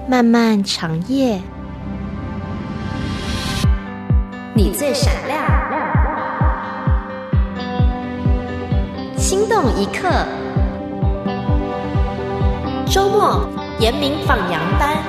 漫漫长夜，你最闪亮，心动一刻。周末严明放羊班。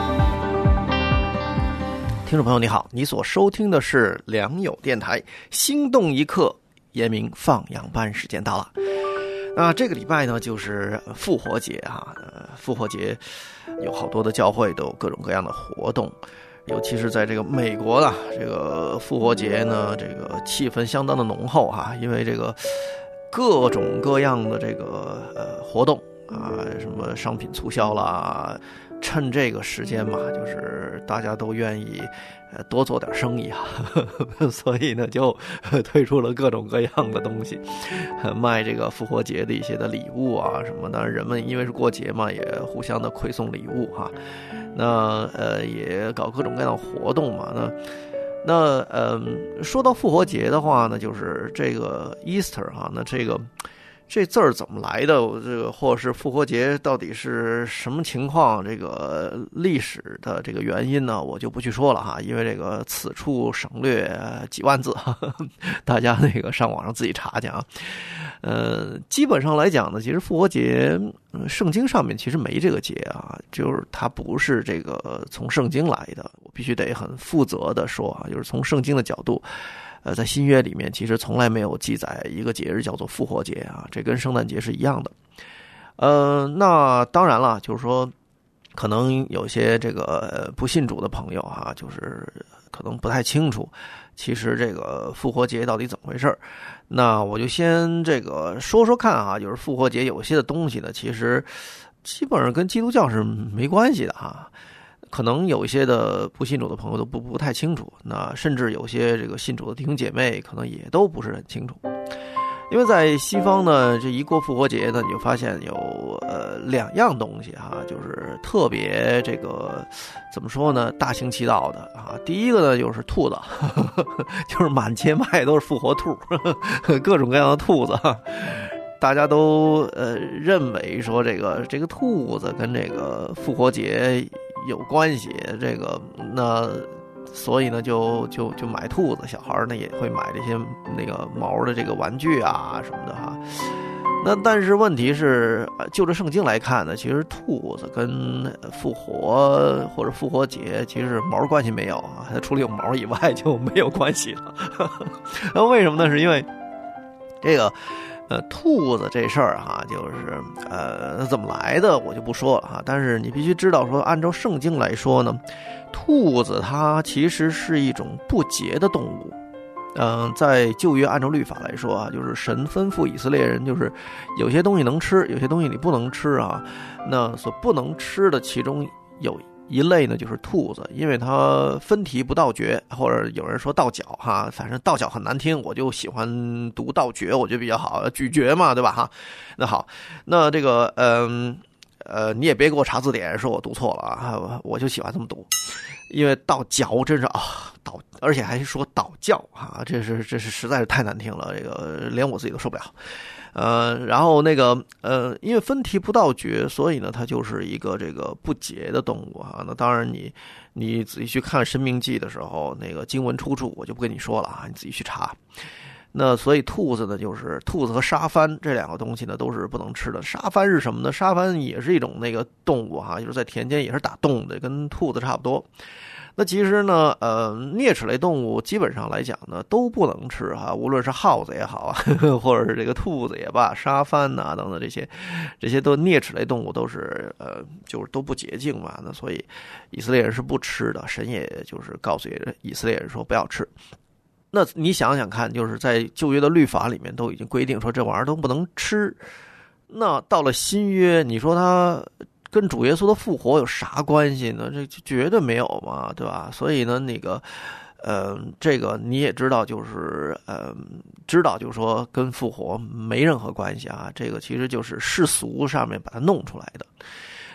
听众朋友你好，你所收听的是良友电台心动一刻严明放羊班，时间到了。那这个礼拜呢就是复活节啊，复活节有好多的教会都有各种各样的活动，尤其是在这个美国呢，这个复活节呢，这个气氛相当的浓厚哈，因为这个各种各样的这个活动啊，什么商品促销啦，趁这个时间嘛，就是大家都愿意多做点生意啊，所以呢就推出了各种各样的东西，卖这个复活节的一些的礼物啊什么的。人们因为是过节嘛，也互相的馈送礼物哈。那也搞各种各样的活动嘛。那说到复活节的话呢，就是这个 Easter 哈，那这字儿怎么来的？这个或是复活节到底是什么情况？这个历史的这个原因呢，我就不去说了哈，因为这个此处省略几万字，大家那个上网上自己查去啊。基本上来讲呢，其实复活节，圣经上面其实没这个节啊，就是它不是这个从圣经来的，我必须得很负责的说啊，就是从圣经的角度。在新约里面其实从来没有记载一个节日叫做复活节啊，这跟圣诞节是一样的。那当然了，就是说可能有些这个不信主的朋友啊，就是可能不太清楚其实这个复活节到底怎么回事。那我就先这个说说看啊，就是复活节有些的东西呢，其实基本上跟基督教是没关系的哈。可能有一些的不信主的朋友都不太清楚，那甚至有些这个信主的弟兄姐妹可能也都不是很清楚。因为在西方呢，这一过复活节呢，你就发现有两样东西哈，就是特别这个怎么说呢，大行其道的啊。第一个呢就是兔子，就是满街卖都是复活兔，各种各样的兔子。大家都认为说这个兔子跟这个复活节有关系，这个那所以呢就买兔子，小孩呢也会买这些那个毛的这个玩具啊什么的哈。那但是问题是，就着圣经来看呢，其实兔子跟复活或者复活节其实毛关系没有啊，它除了有毛以外就没有关系了。那为什么呢？是因为这个兔子这事儿哈，就是怎么来的我就不说了哈。但是你必须知道说，按照圣经来说呢，兔子它其实是一种不洁的动物。在旧约按照律法来说啊，就是神吩咐以色列人，就是有些东西能吃，有些东西你不能吃啊。那所不能吃的其中有一类呢就是兔子，因为它分蹄不倒嚼，或者有人说倒脚哈，反正倒脚很难听，我就喜欢读倒嚼，我觉得比较好，咀嚼嘛，对吧哈？那好，那这个你也别给我查字典说我读错了啊，我就喜欢这么读，因为倒嚼真是倒，而且还是说倒叫啊，这是实在是太难听了，这个连我自己都受不了。然后那个因为分蹄不倒嚼，所以呢它就是一个这个不洁的动物哈。那当然你仔细去看《申命记》的时候，那个经文出处我就不跟你说了啊，你自己去查。那所以兔子呢，就是兔子和沙帆这两个东西呢都是不能吃的。沙帆是什么呢？沙帆也是一种那个动物哈，就是在田间也是打洞的，跟兔子差不多。那其实呢，啮齿类动物基本上来讲呢都不能吃哈，无论是耗子也好啊，或者是这个兔子也罢，沙帆呐等等这些都啮齿类动物都是就是都不洁净嘛。那所以以色列人是不吃的，神也就是告诉以色列人说不要吃。那你想想看，就是在旧约的律法里面都已经规定说这玩意儿都不能吃，那到了新约，你说它跟主耶稣的复活有啥关系呢？这绝对没有嘛，对吧？所以呢，那个，这个你也知道，就是知道就是说跟复活没任何关系啊。这个其实就是世俗上面把它弄出来的。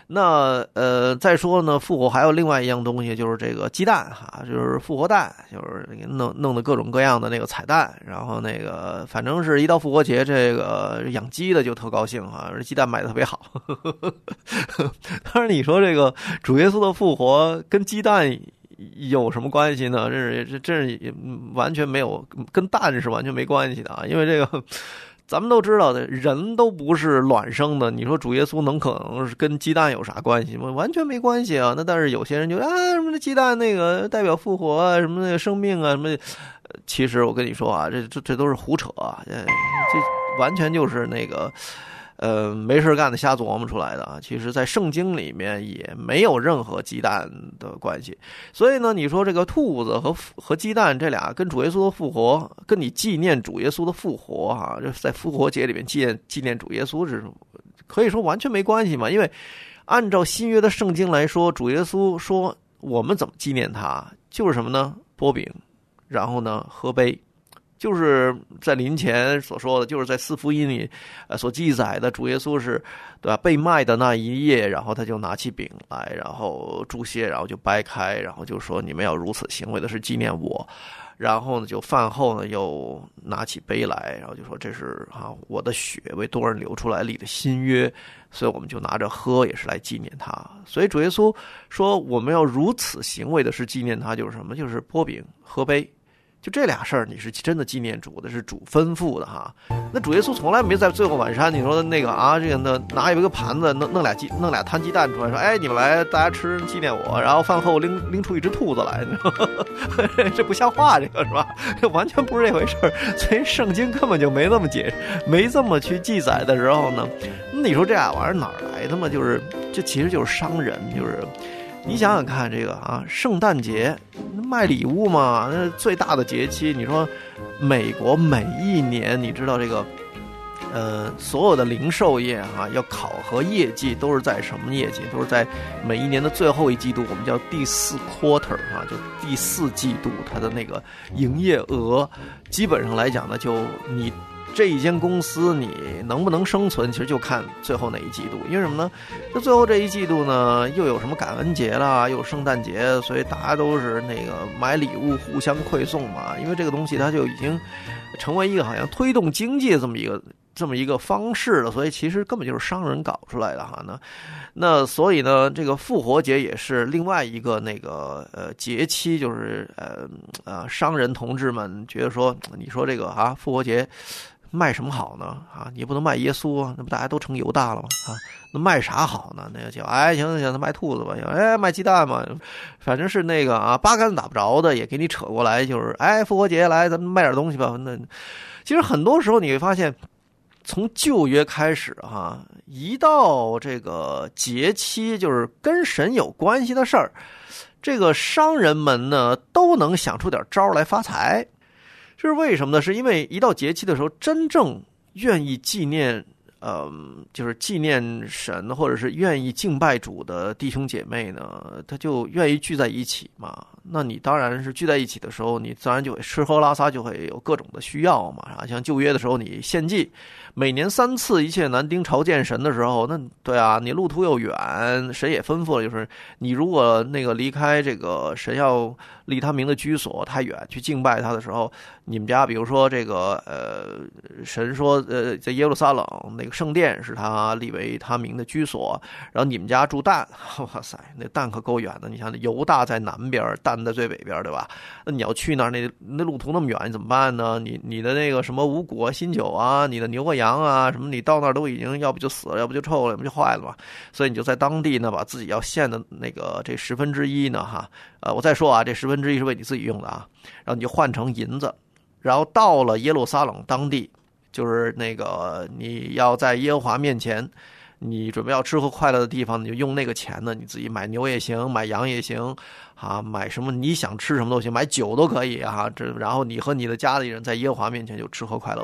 那再说呢，复活还有另外一样东西，就是这个鸡蛋哈，就是复活蛋，就是弄的各种各样的那个彩蛋，然后那个反正是一到复活节，这个养鸡的就特高兴哈，鸡蛋卖的特别好。当然你说这个主耶稣的复活跟鸡蛋有什么关系呢？这是完全没有，跟蛋是完全没关系的啊，因为这个。咱们都知道的，人都不是卵生的。你说主耶稣可能是跟鸡蛋有啥关系吗？完全没关系啊。那但是有些人就什么鸡蛋那个代表复活啊，什么那个生命啊，什么，其实我跟你说啊，这都是胡扯啊，这完全就是那个。没事干的瞎琢磨出来的啊！其实，在圣经里面也没有任何鸡蛋的关系。所以呢，你说这个兔子和鸡蛋这俩跟主耶稣的复活，跟你纪念主耶稣的复活啊，就在复活节里面纪念主耶稣是可以说完全没关系嘛。因为按照新约的圣经来说，主耶稣说我们怎么纪念他，就是什么呢？擘饼，然后呢喝杯。就是在临前所说的，就是在四福音里所记载的，主耶稣是对吧？被卖的那一夜，然后他就拿起饼来，然后祝谢，然后就掰开，然后就说你们要如此行为的是纪念我。然后呢，就饭后呢又拿起杯来，然后就说这是我的血为多人流出来立的新约，所以我们就拿着喝，也是来纪念他。所以主耶稣说我们要如此行为的是纪念他，就是什么？就是擘饼喝杯。就这俩事儿，你是真的纪念主的，是主吩咐的哈。那主耶稣从来没在最后晚餐，你说那个这个呢，拿一个盘子弄俩摊鸡蛋出来，说哎你们来大家吃纪念我，然后饭后拎出一只兔子来，你知道吗？这不像话，这个是吧？这完全不是这回事儿。所以圣经根本就没这么解释，没这么去记载的时候呢，你说这俩玩意儿哪儿来的嘛？就是这其实就是商人，就是。你想想看，这个圣诞节卖礼物嘛，那最大的节期。你说美国每一年，你知道这个所有的零售业要考核业绩，都是在什么业绩？都是在每一年的最后一季度，我们叫第4 quarter 就第4季度，它的那个营业额，基本上来讲呢，就你。这一间公司你能不能生存，其实就看最后那一季度。因为什么呢？就最后这一季度呢，又有什么感恩节啦，又有圣诞节，所以大家都是那个买礼物互相馈送嘛。因为这个东西它就已经成为一个好像推动经济的这么一个方式了，所以其实根本就是商人搞出来的哈。那所以呢，这个复活节也是另外一个那个节期，就是商人同志们觉得说，你说这个复活节。卖什么好呢？你不能卖耶稣啊，那不大家都成犹大了吗？那卖啥好呢？那个叫行，那卖兔子吧，卖鸡蛋嘛，反正是那个八竿子打不着的，也给你扯过来，就是复活节来，咱们卖点东西吧。那其实很多时候你会发现，从旧约开始一到这个节期，就是跟神有关系的事儿，这个商人们呢都能想出点招来发财。这是为什么呢？是因为一到节期的时候，真正愿意纪念，就是纪念神或者是愿意敬拜主的弟兄姐妹呢，他就愿意聚在一起嘛。那你当然是聚在一起的时候，你自然就会吃喝拉撒，就会有各种的需要嘛。像旧约的时候，你献祭，每年3次一切男丁朝见神的时候，那对你路途又远，神也吩咐了，就是你如果那个离开这个神要立他名的居所太远去敬拜他的时候，你们家比如说这个神说在耶路撒冷那个圣殿是他立为他名的居所，然后你们家住但，哇塞，那但可够远的。你想犹大在南边，但在最北边，对吧？那你要去那儿，那路途那么远，你怎么办呢？你的那个什么五谷啊、新酒啊，你的牛和羊啊，什么你到那儿都已经要不就死了，要不就臭了，要不就坏了嘛。所以你就在当地呢，把自己要献的那个这1/10呢，我再说这1/10是为你自己用的然后你就换成银子，然后到了耶路撒冷当地，就是那个你要在耶和华面前。你准备要吃喝快乐的地方，你就用那个钱呢，你自己买牛也行，买羊也行，买什么你想吃什么都行，买酒都可以然后你和你的家里人在耶和华面前就吃喝快乐。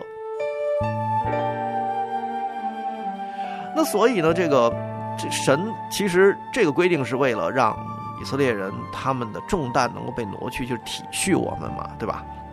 那所以呢，这神其实这个规定是为了让以色列人他们的重担能够被挪去，就是体恤我们嘛，对吧？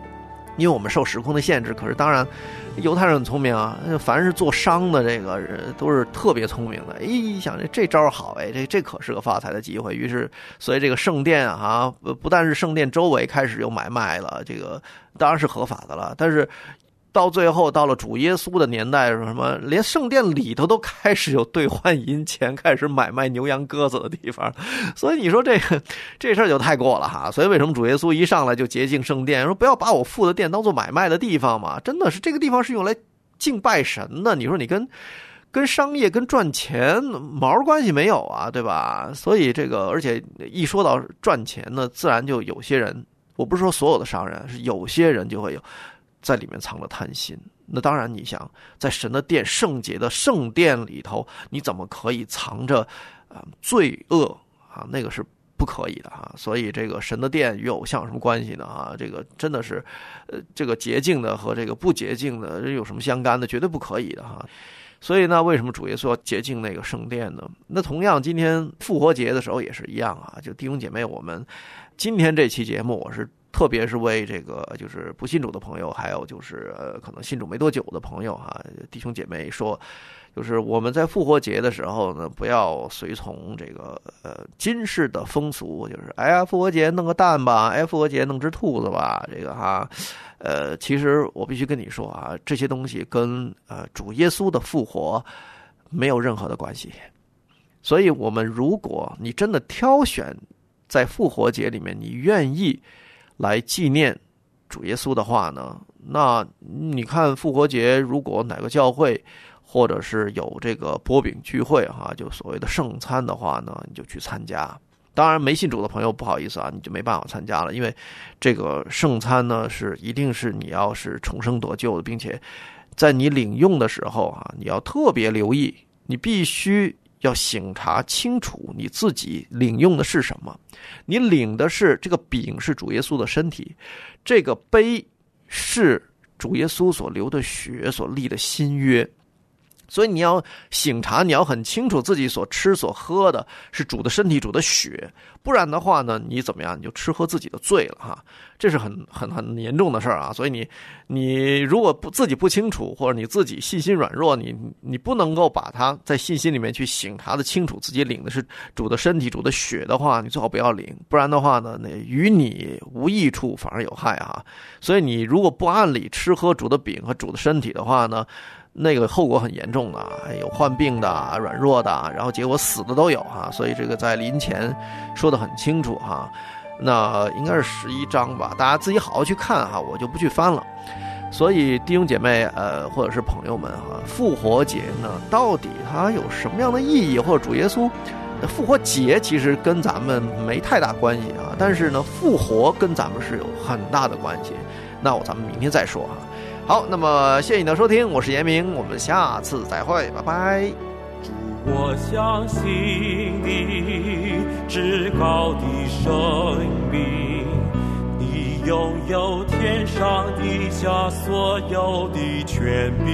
因为我们受时空的限制。可是当然犹太人很聪明啊，凡是做商的这个人都是特别聪明的。一想这招好，这可是个发财的机会。于是所以这个圣殿啊，不但是圣殿周围开始有买卖了，这个当然是合法的了，但是到最后到了主耶稣的年代，什么连圣殿里头都开始有兑换银钱，开始买卖牛羊鸽子的地方。所以你说这事儿就太过了哈。所以为什么主耶稣一上来就洁净圣殿，说不要把我父的殿当做买卖的地方嘛？真的是这个地方是用来敬拜神的，你说你跟商业跟赚钱毛关系没有啊，对吧？所以这个而且一说到赚钱呢，自然就有些人，我不是说所有的商人，是有些人就会有在里面藏着贪心。那当然你想在神的殿圣洁的圣殿里头，你怎么可以藏着罪恶啊？那个是不可以的啊。所以这个神的殿与偶像有什么关系呢啊？这个真的是这个洁净的和这个不洁净的有什么相干的？绝对不可以的哈。所以呢，为什么主耶稣要洁净那个圣殿呢？那同样今天复活节的时候也是一样啊。就弟兄姐妹，我们今天这期节目我是特别是为这个就是不信主的朋友，还有就是可能信主没多久的朋友哈，弟兄姐妹说，就是我们在复活节的时候呢，不要随从这个今世的风俗，就是哎呀复活节弄个蛋吧，哎复活节弄只兔子吧，这个哈，其实我必须跟你说啊，这些东西跟主耶稣的复活没有任何的关系。所以我们如果你真的挑选在复活节里面，你愿意来纪念主耶稣的话呢，那你看复活节如果哪个教会或者是有这个擘饼聚会哈，就所谓的圣餐的话呢，你就去参加。当然没信主的朋友不好意思啊，你就没办法参加了，因为这个圣餐呢是一定是你要是重生得救的，并且在你领用的时候啊，你要特别留意，你必须要省察清楚你自己领用的是什么。你领的是这个饼是主耶稣的身体，这个杯是主耶稣所流的血所立的新约。所以你要省察，你要很清楚自己所吃所喝的是主的身体主的血，不然的话呢，你怎么样，你就吃喝自己的罪了哈，这是很严重的事儿啊。所以你如果自己不清楚，或者你自己信心软弱，你不能够把它在信心里面去省察的清楚自己领的是主的身体主的血的话，你最好不要领，不然的话呢，与你无益处反而有害啊。所以你如果不按理吃喝主的饼和主的身体的话呢，那个后果很严重的，有患病的、软弱的，然后结果死的都有哈。所以这个在临前说得很清楚哈。那应该是11章吧，大家自己好好去看哈，我就不去翻了。所以弟兄姐妹或者是朋友们哈，复活节呢到底它有什么样的意义？或者主耶稣复活节其实跟咱们没太大关系啊，但是呢复活跟咱们是有很大的关系。那咱们明天再说哈。好，那么谢谢你的收听，我是严明，我们下次再会，拜拜。 主，我相信你至高的生命，你拥有天上地下所有的权柄。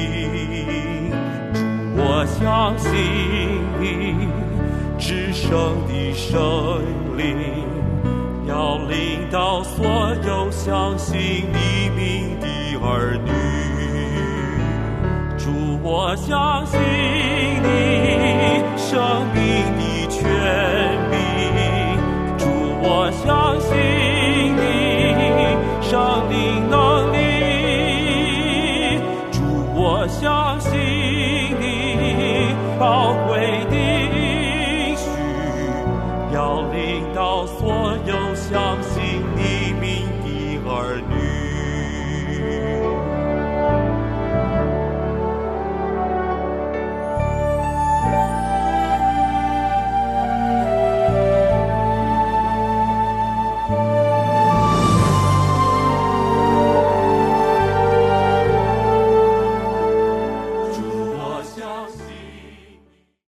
主，我相信你至圣的圣灵，要领导所有相信你名的儿女。主，我相信你生命的权柄，主，我相信你生命能力，主，我相信你保